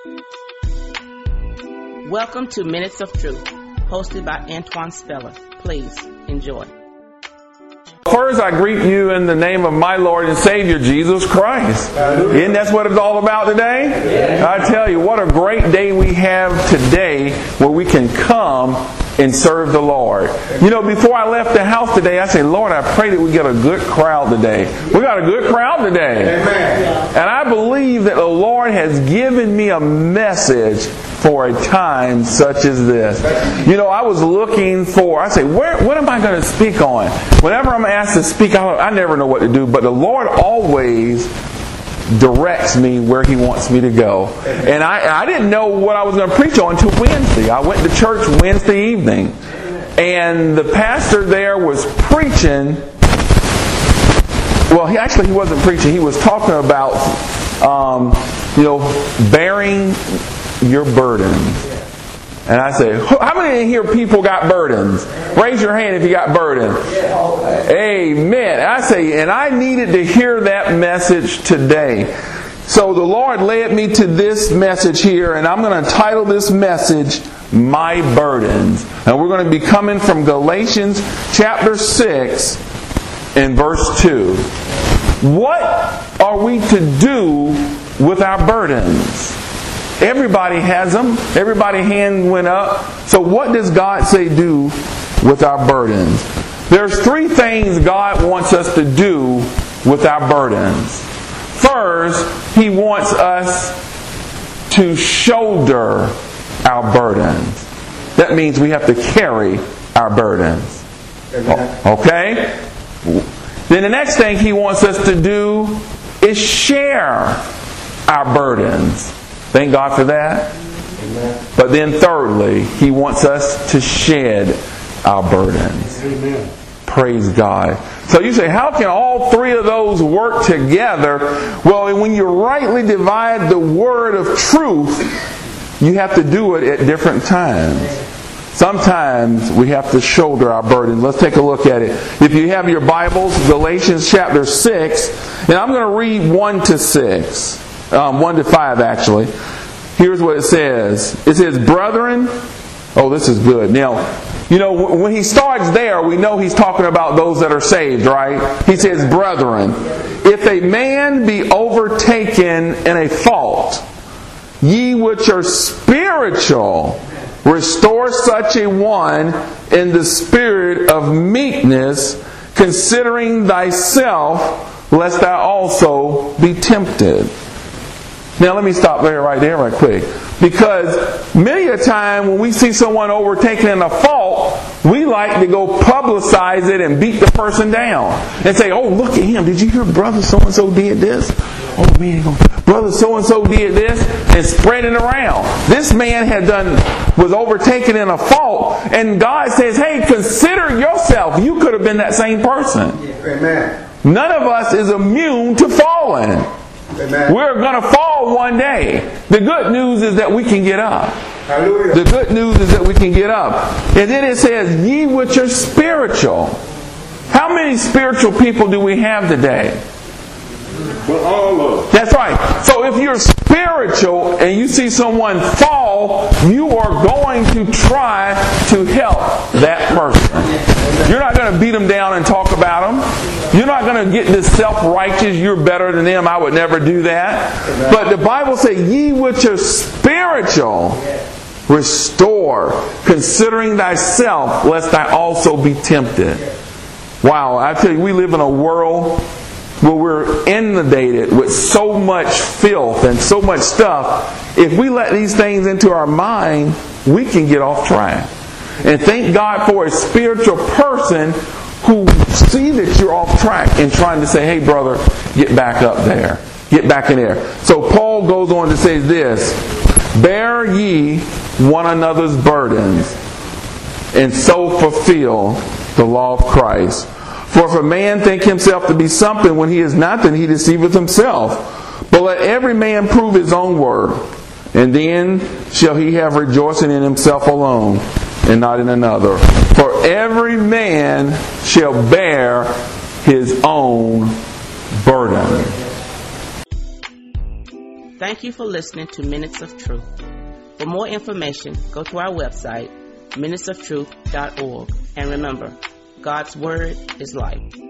Welcome to Minutes of Truth, hosted by Antoine Speller. Please enjoy. First, I greet you in the name of my Lord and Savior, Jesus Christ. Isn't that what it's all about today? I tell you, what a great day we have today where we can come and serve the Lord. You know, before I left the house today, I said, Lord, I pray that we get a good crowd today. We got a good crowd today. Amen. And I believe that the Lord has given me a message for a time such as this. You know, I was looking for, I say, what am I going to speak on? Whenever I'm asked to speak, I never know what to do, but the Lord always directs me where He wants me to go. And I didn't know what I was going to preach on until Wednesday. I went to church Wednesday evening, and the pastor there was preaching. Well, he wasn't preaching. He was talking about, bearing your burdens. And I say, how many in here people got burdens? Raise your hand if you got burdens. Amen. I say, and I needed to hear that message today. So the Lord led me to this message here, and I'm going to title this message, My Burdens. And we're going to be coming from Galatians chapter 6 and verse 2. What are we to do with our burdens? Everybody has them. Everybody's hand went up. So what does God say do with our burdens? There's three things God wants us to do with our burdens. First, He wants us to shoulder our burdens. That means we have to carry our burdens. Okay? Then the next thing He wants us to do is share our burdens. Thank God for that. Amen. But then thirdly, He wants us to shed our burdens. Amen. Praise God. So you say, how can all three of those work together? Well, when you rightly divide the word of truth, you have to do it at different times. Sometimes we have to shoulder our burden. Let's take a look at it. If you have your Bibles, Galatians chapter 6, and I'm going to read 1 to 6. 1 to 5 actually. Here's what it says. It says, brethren, oh, this is good. Now, you know, when he starts there, we know he's talking about those that are saved, right? He says, brethren, if a man be overtaken in a fault, ye which are spiritual, restore such a one in the spirit of meekness, considering thyself, lest thou also be tempted. Now let me stop right there quick. Because many a time when we see someone overtaken in a fault, we like to go publicize it and beat the person down. And say, oh, look at him. Did you hear brother so-and-so did this? Oh man, brother so-and-so did this, and spread it around. This man was overtaken in a fault, and God says, hey, consider yourself. You could have been that same person. Amen. None of us is immune to falling. Amen. We're going to fall one day. The good news is that we can get up. Hallelujah. The good news is that we can get up. And then it says, ye which are spiritual. How many spiritual people do we have today? Well, all of them. That's right. So if you're spiritual and you see someone fall, you are going to try to help that person. You're not going to beat them down and talk about them. You're not going to get this self-righteous, you're better than them, I would never do that. But the Bible says, ye which are spiritual, restore, considering thyself, lest thou also be tempted. Wow, I tell you, we live in a world where we're inundated with so much filth and so much stuff. If we let these things into our mind, we can get off track. And thank God for a spiritual person who see that you're off track and trying to say, hey brother, get back up there. Get back in there. So Paul goes on to say this, bear ye one another's burdens, and so fulfill the law of Christ. For if a man think himself to be something when he is not, then he deceiveth himself. But let every man prove his own work, and then shall he have rejoicing in himself alone, and not in another. For every man shall bear his own burden. Thank you for listening to Minutes of Truth. For more information, go to our website, minutesoftruth.org. And remember, God's Word is life.